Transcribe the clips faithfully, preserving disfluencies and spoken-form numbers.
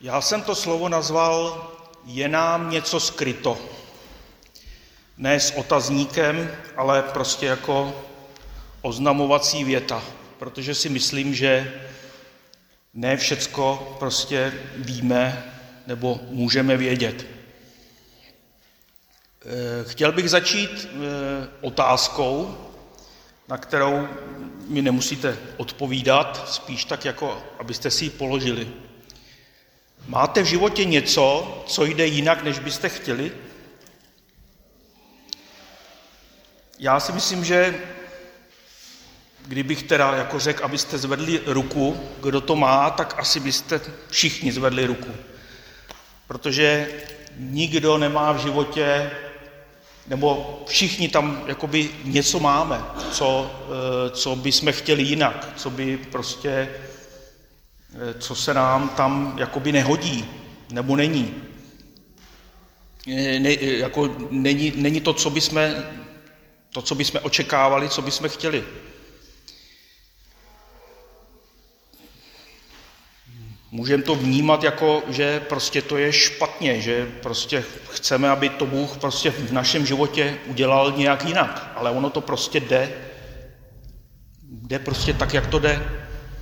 Já jsem to slovo nazval Je nám něco skryto. Ne s otazníkem, ale prostě jako oznamovací věta, protože si myslím, že ne všecko prostě víme nebo můžeme vědět. Chtěl bych začít otázkou, na kterou mi nemusíte odpovídat, spíš tak jako, abyste si ji položili. Máte v životě něco, co jde jinak, než byste chtěli? Já si myslím, že kdybych teda jako řekl, abyste zvedli ruku, kdo to má, tak asi byste všichni zvedli ruku. Protože nikdo nemá v životě, nebo všichni tam jakoby něco máme, co, co bychom chtěli jinak, co by prostě, co se nám tam jakoby nehodí, nebo není. Ne, jako není, není to, co bychom, to, co bychom očekávali, co bychom chtěli. Můžeme to vnímat jako, že prostě to je špatně, že prostě chceme, aby to Bůh prostě v našem životě udělal nějak jinak, ale ono to prostě jde, jde prostě tak, jak to jde.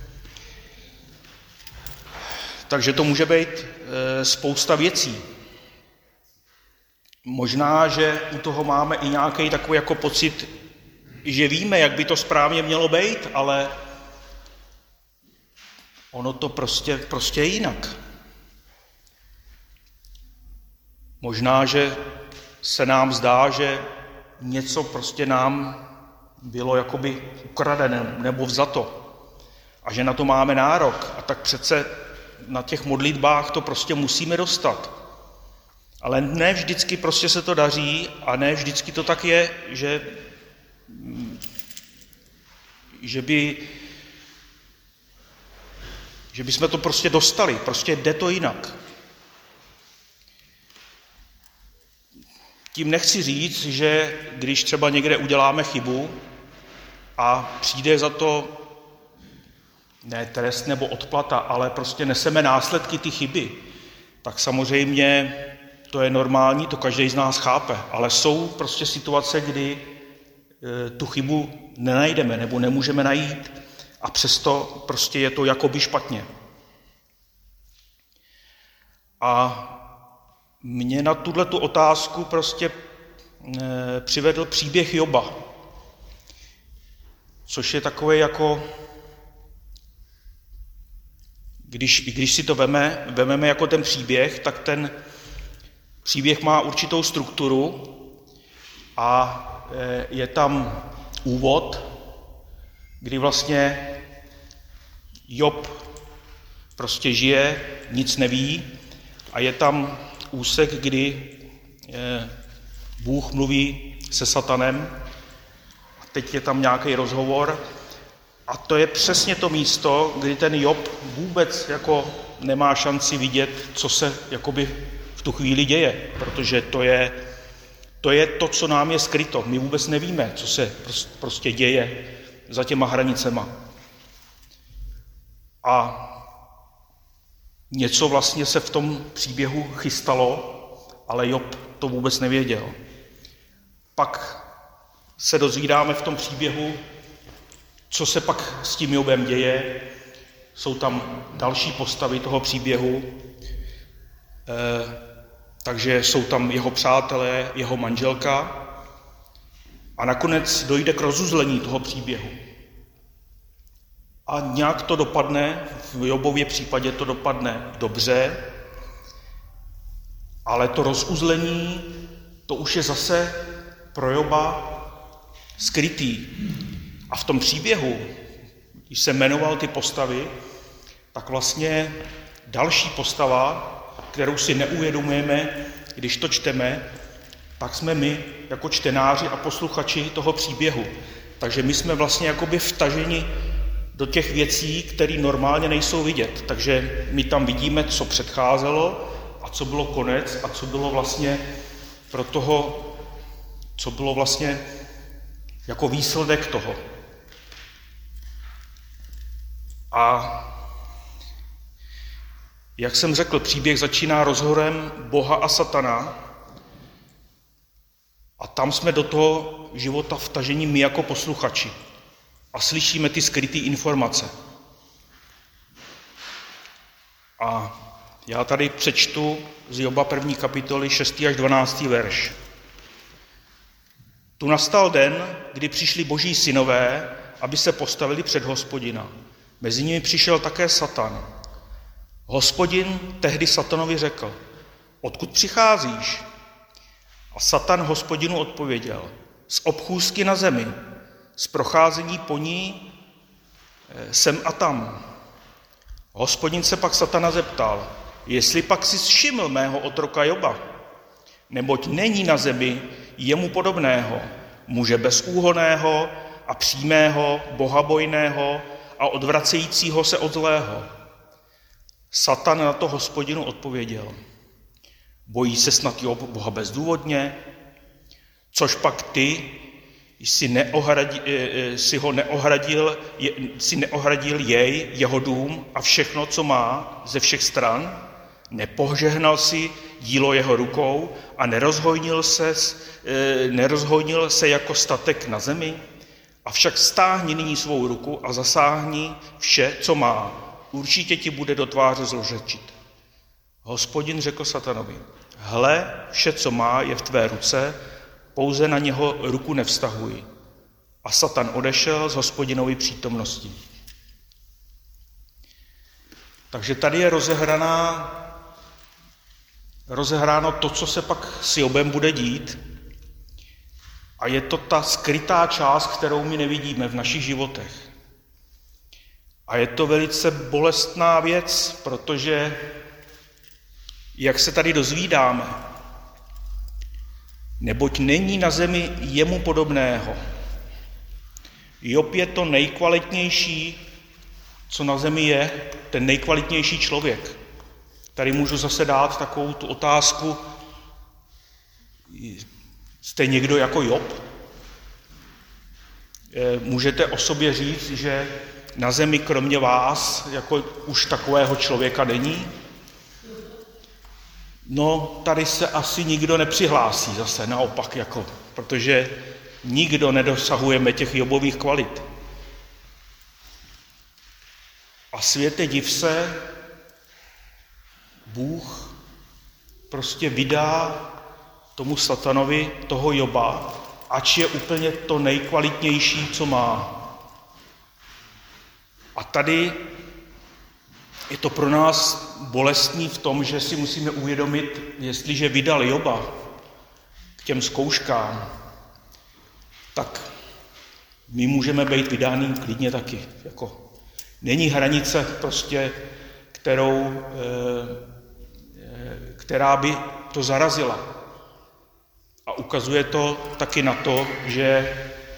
Takže to může být e, spousta věcí. Možná, že u toho máme i nějaký takový jako pocit, že víme, jak by to správně mělo být, ale ono to prostě, prostě je jinak. Možná, že se nám zdá, že něco prostě nám bylo jakoby ukradené nebo vzato a že na to máme nárok a tak přece na těch modlitbách to prostě musíme dostat. Ale ne vždycky prostě se to daří a ne vždycky to tak je, že, že by že bychom to prostě dostali, prostě jde to jinak. Tím nechci říct, že když třeba někde uděláme chybu a přijde za to ne trest nebo odplata, ale prostě neseme následky ty chyby, tak samozřejmě to je normální, to každý z nás chápe, ale jsou prostě situace, kdy e, tu chybu nenajdeme nebo nemůžeme najít a přesto prostě je to jakoby špatně. A mě na tuhletu otázku prostě e, přivedl příběh Joba, což je takové jako, když, když si to veme, vememe jako ten příběh, tak ten příběh má určitou strukturu a e, je tam úvod, kdy vlastně Job prostě žije, nic neví a je tam úsek, kdy Bůh mluví se satanem a teď je tam nějaký rozhovor a to je přesně to místo, kdy ten Job vůbec jako nemá šanci vidět, co se jakoby v tu chvíli děje, protože to je to, je to co nám je skryto. My vůbec nevíme, co se prostě děje za těma hranicema. A něco vlastně se v tom příběhu chystalo, ale Job to vůbec nevěděl. Pak se dozvídáme v tom příběhu, co se pak s tím Jobem děje. Jsou tam další postavy toho příběhu, e, takže jsou tam jeho přátelé, jeho manželka a nakonec dojde k rozuzlení toho příběhu. A nějak to dopadne, v Jobově případě to dopadne dobře, ale to rozuzlení, to už je zase pro Joba skrytý. A v tom příběhu, když se jmenoval ty postavy, tak vlastně další postava, kterou si neuvědomujeme, když to čteme, tak jsme my jako čtenáři a posluchači toho příběhu. Takže my jsme vlastně jakoby vtaženi do těch věcí, které normálně nejsou vidět. Takže my tam vidíme, co předcházelo a co bylo konec a co bylo vlastně pro toho, co bylo vlastně jako výsledek toho. A Jak jsem řekl, příběh začíná rozhovorem Boha a satana a tam jsme do toho života vtaženi my jako posluchači a slyšíme ty skryté informace. A já tady přečtu z Joba první kapitoly šestý až dvanáctý verš. Tu nastal den, kdy přišli boží synové, aby se postavili před Hospodina. Mezi nimi přišel také Satan. Hospodin tehdy Satanovi řekl, odkud přicházíš? A Satan Hospodinu odpověděl, z obchůzky na zemi, z procházení po ní sem a tam. Hospodin se pak Satana zeptal, jestli pak si všiml mého otroka Joba, neboť není na zemi jemu podobného, muže bezúhonného a přímého, bohabojného a odvracejícího se od zlého. Satan na to Hospodinu odpověděl, bojí se snad Job Boha bezdůvodně, což pak ty jsi, neohradil, jsi ho neohradil, jsi neohradil jej, jeho dům a všechno, co má ze všech stran, nepožehnal si dílo jeho rukou a nerozhojnil se, nerozhojnil se jako statek na zemi, avšak stáhni nyní svou ruku a zasáhni vše, co má. Určitě ti bude do tváře zlořečit. Hospodin řekl Satanovi, hle, vše, co má, je v tvé ruce, pouze na něho ruku nevztahuj. A Satan odešel z Hospodinovy přítomnosti. Takže tady je rozehraná, rozehráno to, co se pak s Jobem bude dít. A je to ta skrytá část, kterou my nevidíme v našich životech. A je to velice bolestná věc, protože, jak se tady dozvídáme, neboť není na zemi jemu podobného. Job je to nejkvalitnější, co na zemi je, ten nejkvalitnější člověk. Tady můžu zase dát takovou tu otázku, jste někdo jako Job? Můžete o sobě říct, že na zemi kromě vás jako už takového člověka není? No, tady se asi nikdo nepřihlásí zase, naopak, jako, protože nikdo nedosahujeme těch Jobových kvalit. A světe div se, Bůh prostě vydá tomu Satanovi toho Joba, ač je úplně to nejkvalitnější, co má. A tady je to pro nás bolestný v tom, že si musíme uvědomit, jestliže vydal Joba k těm zkouškám, tak my můžeme být vydáným klidně taky. Jako, není hranice prostě, kterou, která by to zarazila. A ukazuje to taky na to, že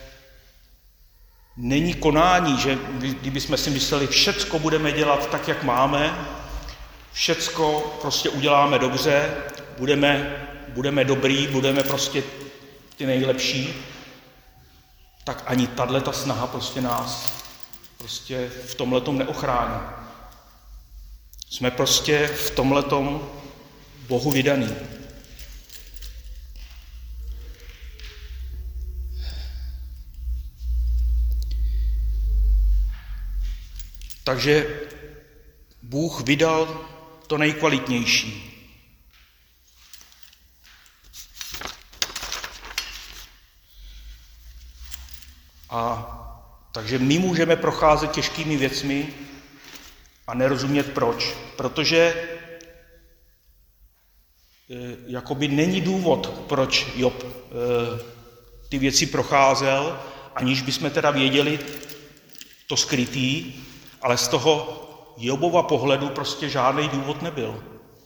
není konání, že kdybychom si mysleli, všecko budeme dělat tak, jak máme, všecko prostě uděláme dobře, budeme, budeme dobrý, budeme prostě ty nejlepší, tak ani tato snaha prostě nás prostě v tomhletom neochrání. Jsme prostě v tomhletom Bohu vydaný. Takže Bůh vydal to nejkvalitnější. A takže my můžeme procházet těžkými věcmi a nerozumět proč. Protože e, jakoby není důvod, proč Job e, ty věci procházel, aniž bychom teda věděli to skrytý, ale z toho Jobova pohledu prostě žádný důvod nebyl.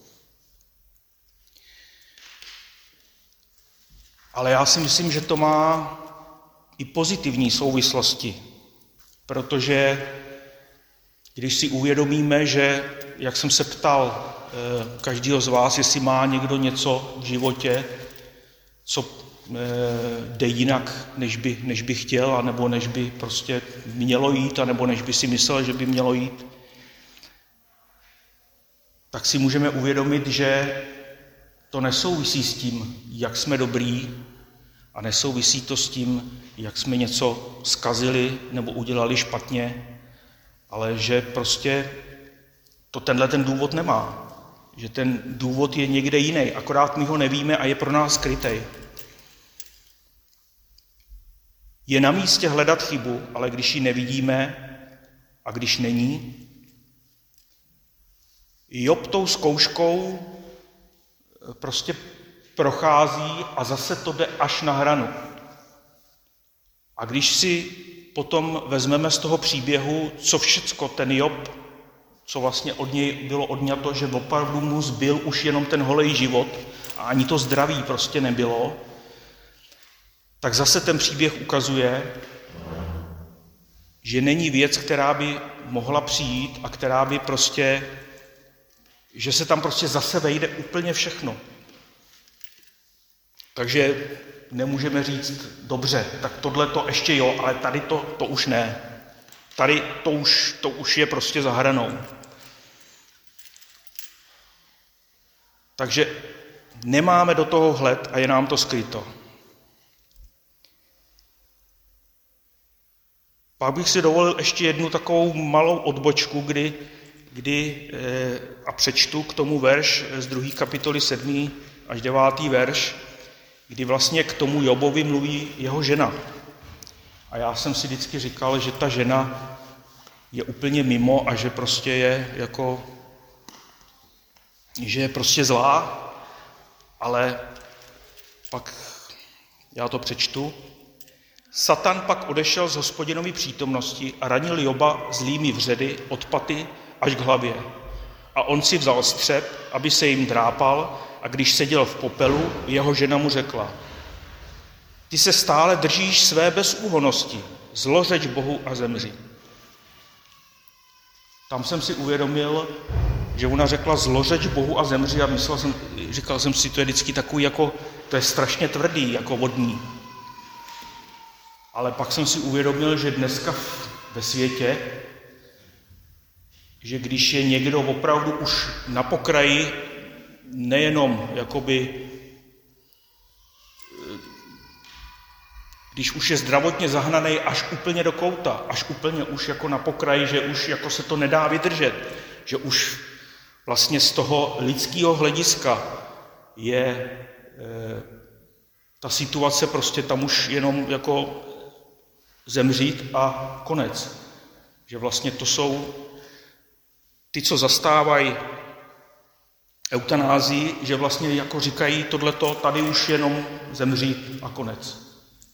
Ale já si myslím, že to má i pozitivní souvislosti, protože když si uvědomíme, že, jak jsem se ptal každého z vás, jestli má někdo něco v životě, co jde jinak, než by, než by chtěl, anebo než by prostě mělo jít, anebo než by si myslel, že by mělo jít. tak si můžeme uvědomit, že to nesouvisí s tím, jak jsme dobrý, a nesouvisí to s tím, jak jsme něco zkazili nebo udělali špatně, ale že prostě to tenhle ten důvod nemá. Že ten důvod je někde jiný, akorát my ho nevíme a je pro nás skrytej. Je na místě hledat chybu, ale když ji nevidíme a když není, Job tou zkouškou prostě prochází a zase to jde až na hranu. A když si potom vezmeme z toho příběhu, co všecko ten Job, co vlastně od něj bylo odňato, že opravdu mu zbyl už jenom ten holej život a ani to zdraví prostě nebylo, tak zase ten příběh ukazuje, že není věc, která by mohla přijít a která by prostě, že se tam prostě zase vejde úplně všechno. Takže nemůžeme říct, dobře, tak tohle to ještě jo, ale tady to, to už ne. Tady to už, to už je prostě za hranou. Takže nemáme do toho hled a je nám to skryto. Pak bych si dovolil ještě jednu takovou malou odbočku, kdy, kdy e, a přečtu k tomu verš z druhé kapitoly sedmý až devátý verš, kdy vlastně k tomu Jobovi mluví jeho žena. A já jsem si vždycky říkal, že ta žena je úplně mimo a že prostě je jako, že je prostě zlá, ale pak já to přečtu. Satan pak odešel z Hospodinovy přítomnosti a ranil Joba zlými vředy od paty až k hlavě. A on si vzal střep, aby se jim drápal, a když seděl v popelu, jeho žena mu řekla: Ty se stále držíš své bezúhonnosti, zlořeč Bohu a zemři. Tam jsem si uvědomil, že ona řekla zlořeč Bohu a zemři a myslel jsem, říkal jsem si, to je vždycky takový jako, to je strašně tvrdý, jako vodní. Ale pak jsem si uvědomil, že dneska ve světě, že když je někdo opravdu už na pokraji, nejenom jakoby, když už je zdravotně zahnaný až úplně do kouta, až úplně už jako na pokraji, že už jako se to nedá vydržet, že už vlastně z toho lidského hlediska je e, ta situace prostě tam už jenom jako zemřít a konec. Že vlastně to jsou ty, co zastávají eutanázii, že vlastně jako říkají tohleto, tady už jenom zemřít a konec.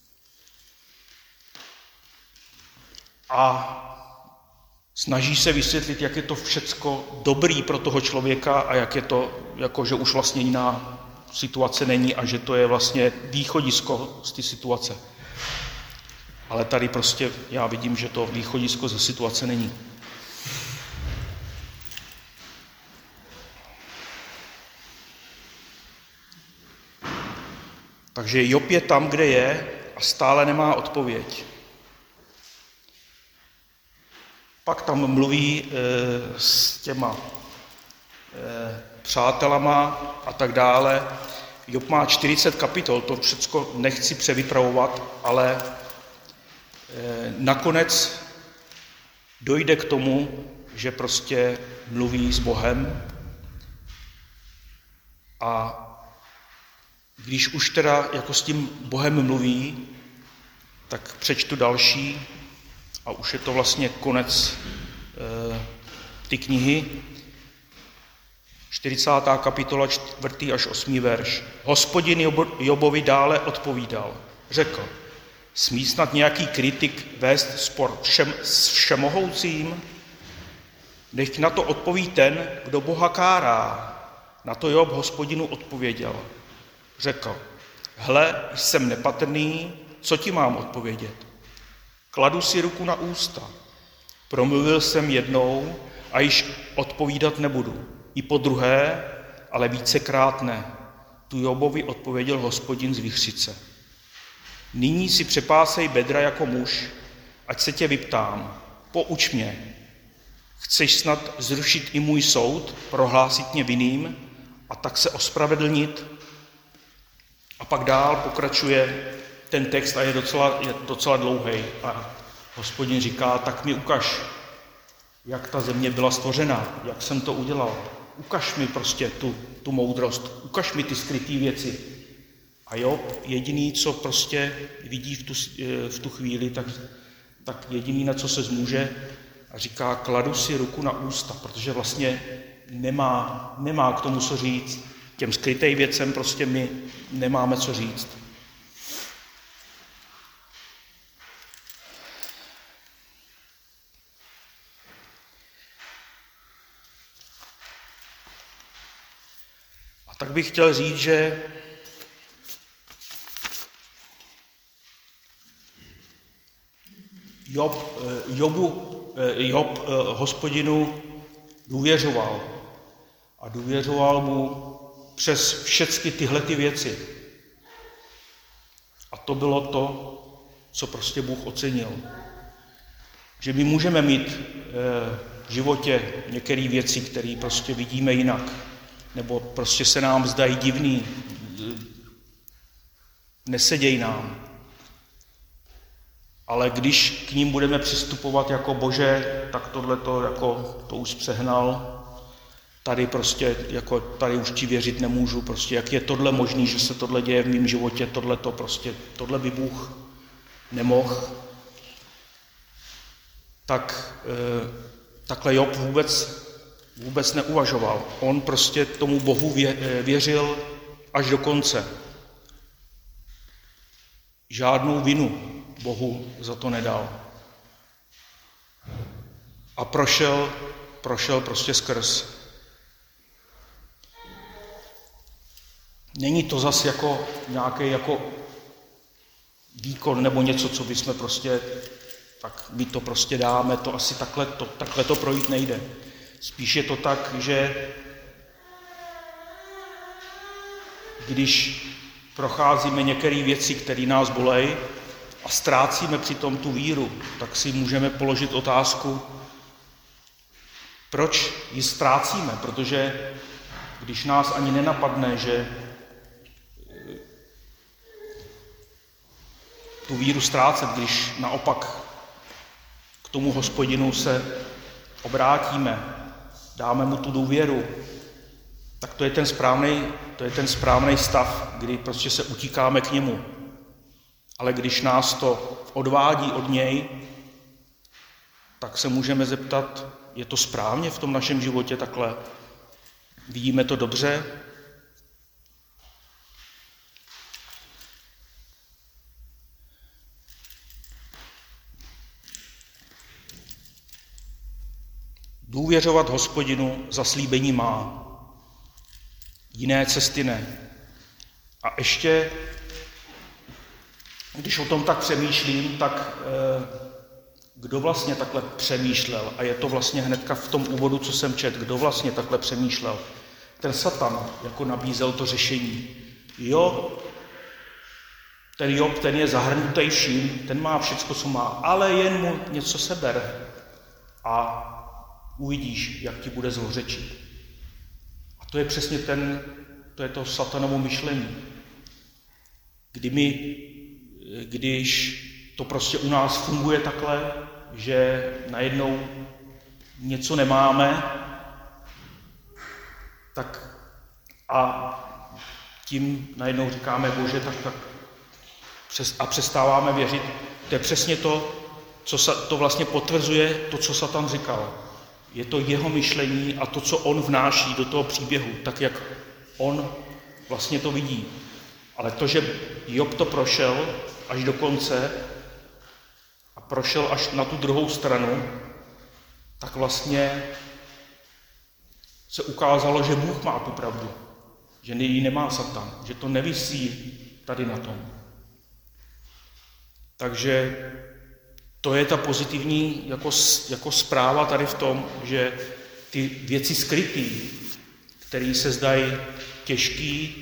A snaží se vysvětlit, jak je to všecko dobrý pro toho člověka a jak je to, jako že už vlastně jiná situace není a že to je vlastně východisko z té situace. Ale tady prostě já vidím, že to východisko ze situace není. Takže Job je tam, kde je a stále nemá odpověď. Pak tam mluví e, s těma e, přátelama a tak dále. Job má čtyřicet kapitol, to všechno nechci převypravovat, ale e, nakonec dojde k tomu, že prostě mluví s Bohem a když už teda jako s tím Bohem mluví, tak přečtu další a už je to vlastně konec e, ty knihy. čtyřicátá kapitola, čtvrtý až osmý verš. Hospodin Jobovi dále odpovídal. Řekl, smí snad nějaký kritik vést spor všem, s všemohoucím? Nech na to odpoví ten, kdo Boha kárá. Na to Job Hospodinu odpověděl. Řekl, hle, jsem nepatrný, co ti mám odpovědět? Kladu si ruku na ústa. Promluvil jsem jednou a již odpovídat nebudu. I po druhé, ale vícekrát ne. Tu Jobovi odpověděl Hospodin z vichřice. Nyní si přepásej bedra jako muž, ať se tě vyptám. Pouč mě. Chceš snad zrušit i můj soud, prohlásit mě vinným a tak se ospravedlnit? A pak dál pokračuje ten text a je docela, je docela dlouhý. A Hospodin říká, tak mi ukaž, jak ta země byla stvořena, jak jsem to udělal. Ukaž mi prostě tu, tu moudrost, ukaž mi ty skryté věci. A Job jediný, co prostě vidí v tu, v tu chvíli, tak, tak jediný, na co se zmůže, a říká, kladu si ruku na ústa, protože vlastně nemá, nemá k tomu co říct. Těm skrytým věcem prostě my nemáme co říct. A tak bych chtěl říct, že Job, Jobu, Job Hospodinu důvěřoval. A důvěřoval mu přes všechny tyhle ty věci. A to bylo to, co prostě Bůh ocenil. Že my můžeme mít v životě některé věci, které prostě vidíme jinak. Nebo prostě se nám zdají divný, nesedějí nám. Ale když k ním budeme přistupovat jako Bože, tak tohleto jako to už přehnal. Tady prostě, jako tady už ti věřit nemůžu, prostě jak je tohle možný, že se tohle děje v mém životě, tohleto prostě, tohle by Bůh nemohl. Tak e, takhle Job vůbec, vůbec neuvažoval. On prostě tomu Bohu vě, věřil až do konce. Žádnou vinu Bohu za to nedal. A prošel, prošel prostě skrz. Není to zas jako nějaký jako výkon nebo něco, co bychom prostě, tak my to prostě dáme, to asi takhle to, takhle to projít nejde. Spíš je to tak, že když procházíme některé věci, které nás bolejí a ztrácíme přitom tu víru, tak si můžeme položit otázku, proč ji ztrácíme, protože když nás ani nenapadne, že tu víru ztrácet, když naopak k tomu Hospodinu se obrátíme, dáme mu tu důvěru, tak to je ten správný, to je ten správný stav, kdy prostě se utíkáme k němu. Ale když nás to odvádí od něj, tak se můžeme zeptat, je to správně v tom našem životě takhle? Vidíme to dobře? Důvěřovat Hospodinu zaslíbení má. Jiné cesty ne. A ještě, když o tom tak přemýšlím, tak eh, kdo vlastně takhle přemýšlel? A je to vlastně hnedka v tom úvodu, co jsem četl. Kdo vlastně takhle přemýšlel? Ten Satan jako nabízel to řešení. Jo, ten Job, ten je zahrnutý vším, ten má všecko, co má, ale jen mu něco seber. A uvidíš, jak ti bude zlořečit. A to je přesně ten, to je to satanovo myšlení. Kdy my, když to prostě u nás funguje takhle, že najednou něco nemáme, tak a tím najednou říkáme, Bože, tak, tak přes, a přestáváme věřit. To je přesně to, co sa, to vlastně potvrzuje to, co Satan říkal. Je to jeho myšlení a to, co on vnáší do toho příběhu, tak jak on vlastně to vidí. Ale to, že Job to prošel až do konce a prošel až na tu druhou stranu, tak vlastně se ukázalo, že Bůh má tu pravdu. Že ji nemá Satan, že to nevisí tady na tom. Takže to je ta pozitivní jako, jako zpráva tady v tom, že ty věci skrytý, které se zdají těžký,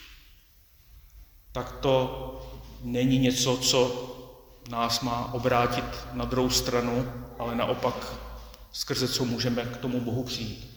tak to není něco, co nás má obrátit na druhou stranu, ale naopak skrze co můžeme k tomu Bohu přijít.